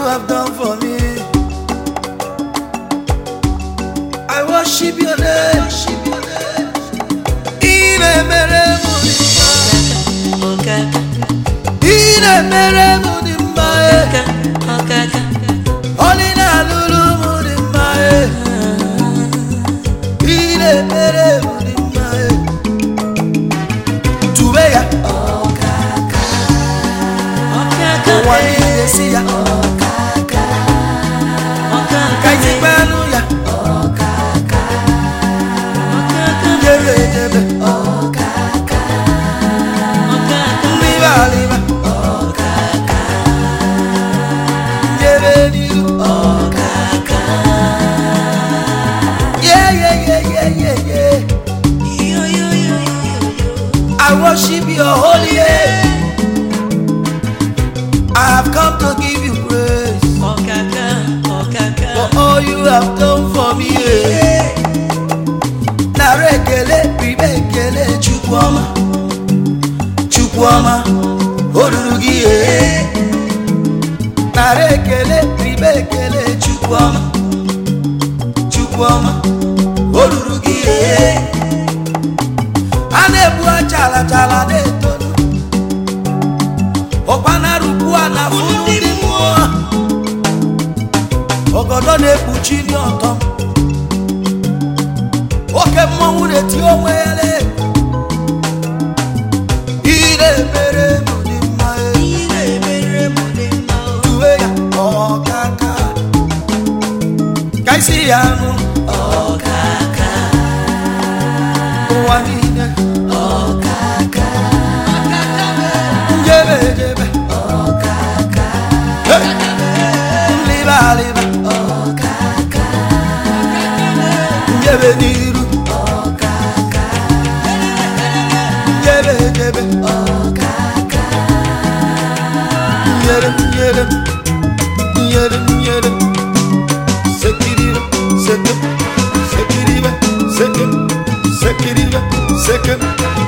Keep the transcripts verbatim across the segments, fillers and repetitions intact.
have done for me. I worship your name. In a mere in a mere only na lulu mudimae. In a mere mudimae. Tubeya. Wani yesiya. Kaiti banuya. Jebe jebe. Liba liba. Jebe niru. Yeah yeah yeah yeah yeah yeah. I worship your holy name. I have come to give you praise Oh kaka, oh kaka, for all you have done for me. Narekele, ribekele, chukwama, chukwama, orugi. Narekele, ribekele, chukwama, chukwama, orugi. Anebua chala chala de tonu. Opana rupua na fundi mua. Ogodo ne puchini otom. Oke mwure ti omwele. Ire mere mudima. ire mere mudima. Tuweya oh kaka. Kaisi yanu Oh kaka, wanine. oh kaka, Jebe jebe. oh kaka, Hey. Liba liba. oh kaka, Jebe niru. oh kaka, Jebe jebe. oh kaka, Yerim yerim. Yerim yerim. Sekiriba. Sekim. Sekiriba. Sekim. Sekiriba. Sekim.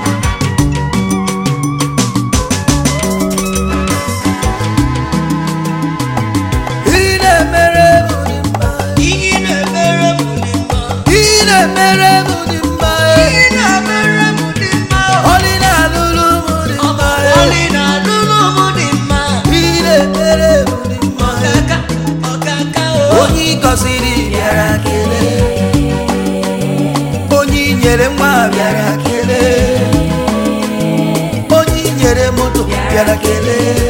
Ine mere mudimba. ire mere mudima. Ine mere mudimba. ire mere mudima. Oli na lulu mudimba. Oli na lulu mudima. Ine mere mudimba. Oh kaka, oh kaka, oh. Onyi gọziri bịara kelee. Onye nyere nwa bịara kelee. Onye nyere moto bịara kelee.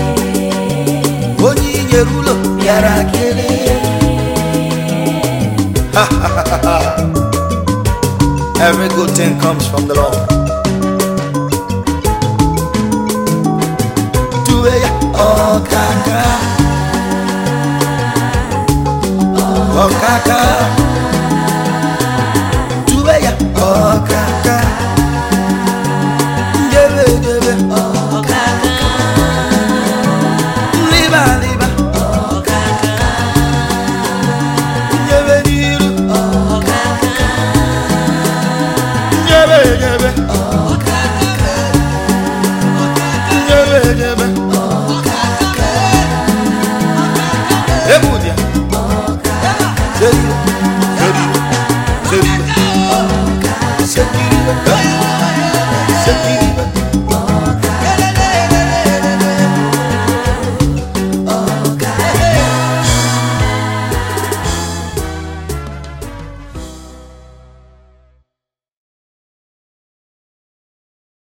Onye nyere ụlọ bịara kelee. Every good thing comes from the Lord. Tuwe ya ọkaka. Ọkaka. Tuwe ya ọkaka. Jebe jebe. Oh kaka, Liba liba. oh kaka, Jebe niru. oh kaka, Jebe jebe. oh kaka, Jebe jebe.